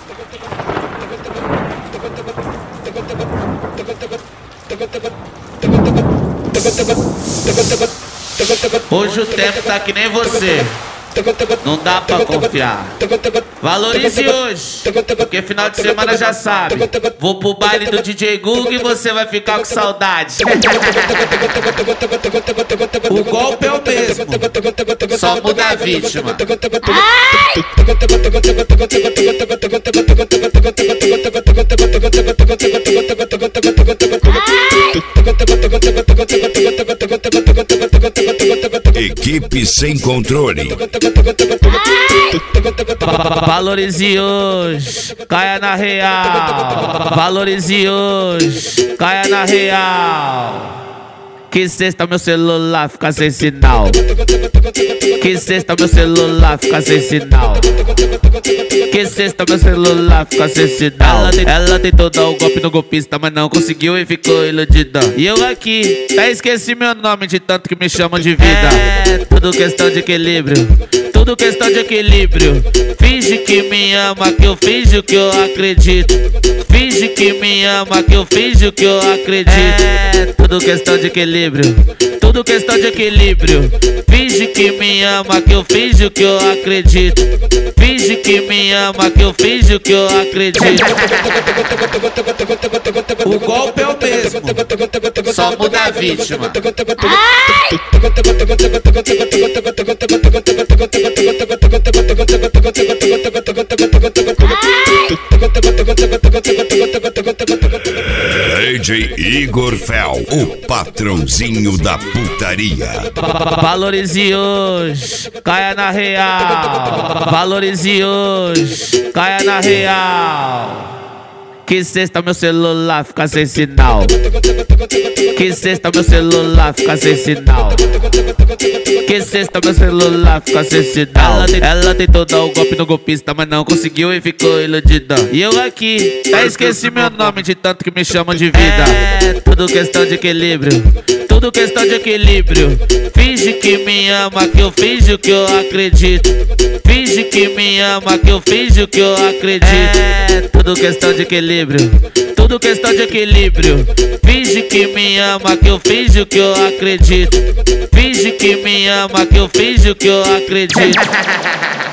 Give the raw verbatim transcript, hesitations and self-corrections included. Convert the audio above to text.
Hoje o tempo tá que nem você, não dá pra confiar. Valorize hoje, porque final de semana já sabe. Vou pro baile do D J Google e você vai ficar com saudade. O golpe é o mesmo, só muda a vítima. Equipe sem controle. Valorize hoje, caia na real. Valorize hoje, caia na real. Que sexta meu celular fica sem sinal. Que sexta meu celular fica sem sinal. Que sexta meu celular fica sem sinal. Ela, ela tentou dar o golpe no golpista, mas não conseguiu e ficou iludida. E eu aqui, até esqueci meu nome de tanto que me chamam de vida. É tudo questão de equilíbrio, tudo questão de equilíbrio. Finge que me ama, que eu finjo que eu acredito. Finge que me ama, que eu finjo que eu acredito. É tudo questão de equilíbrio, tudo questão de equilíbrio. Finge que me ama, que eu finjo que eu acredito. Finge que me ama, que eu finjo que eu acredito. O golpe é o mesmo, só muda a vítima. D J Igor Fel, o patrãozinho da putaria. Valorize hoje, caia na real. Valorize hoje, caia na real. Que sexta meu celular fica sem sinal. Que sexta meu celular fica sem sinal. Que sexta meu celular fica sem sinal. Ela, ela tentou dar o golpe no golpista, mas não conseguiu e ficou iludida. E eu aqui, até esqueci meu nome de tanto que me chamam de vida. É tudo questão de equilíbrio, tudo questão de equilíbrio. Finge que me ama, que eu finjo que eu acredito. Finge que me ama, que eu finjo que eu acredito. É tudo questão de equilíbrio, tudo questão de equilíbrio. Finge que me ama, que eu finjo que eu acredito. Finge que me ama, que eu finjo que eu acredito.